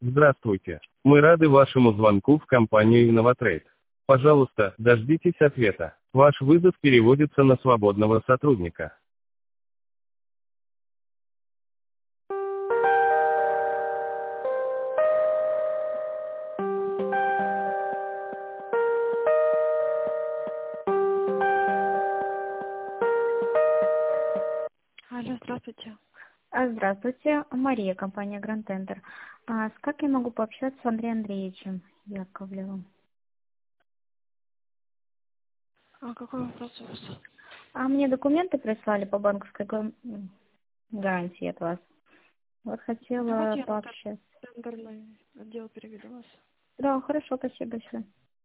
Здравствуйте. Мы рады вашему звонку в компанию InnovaTrade. Пожалуйста, дождитесь ответа. Ваш вызов переводится на свободного сотрудника. Алло, здравствуйте. Здравствуйте, Мария, компания Grand Tender. Как я могу пообщаться с Андреем Андреевичем Яковлевым? А какой вопрос у вас? Мне документы прислали по банковской гарантии от вас. Вот хотела Давайте я на пообщаться. тендерный отдел переведу вас. Да, хорошо, спасибо большое.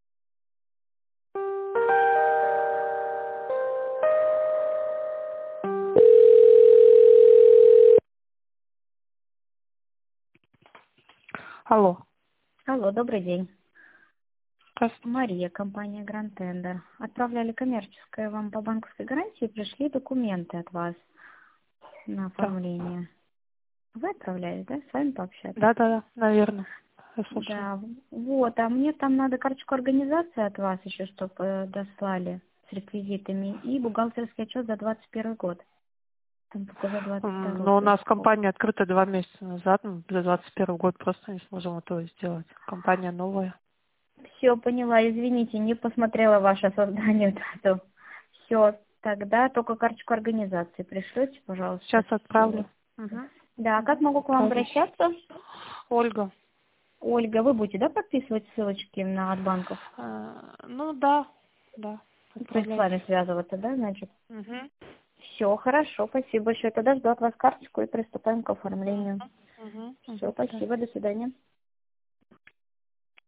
Алло. Алло, добрый день. Здравствуйте. Мария, компания Grand Tender. Отправляли коммерческое вам по банковской гарантии, пришли документы от вас на Да. оформление. Вы отправляли, да? С вами пообщаться? Да, наверное. Я слушаю. Да, вот, а мне там надо карточку организации от вас еще, чтобы дослали с реквизитами, и бухгалтерский отчет за 21 год. Там только за 22 Но у нас пришел. компания открыта 2 месяца назад, за 21 год просто не сможем этого сделать. Компания новая. Все, поняла, извините, не посмотрела ваше создание дату. Все, тогда только карточку организации пришлете, пожалуйста. Сейчас Всё. отправлю. Угу. Да, а как могу к вам Отправлю. обращаться? Ольга. Ольга, вы будете, да, подписывать ссылочки на от банков? Ну да, То есть с вами отправляйте. связываться, да, значит? Угу. Все, хорошо, спасибо большое. Тогда жду от вас карточку и приступаем к оформлению. Угу. Все, До свидания. спасибо, до свидания.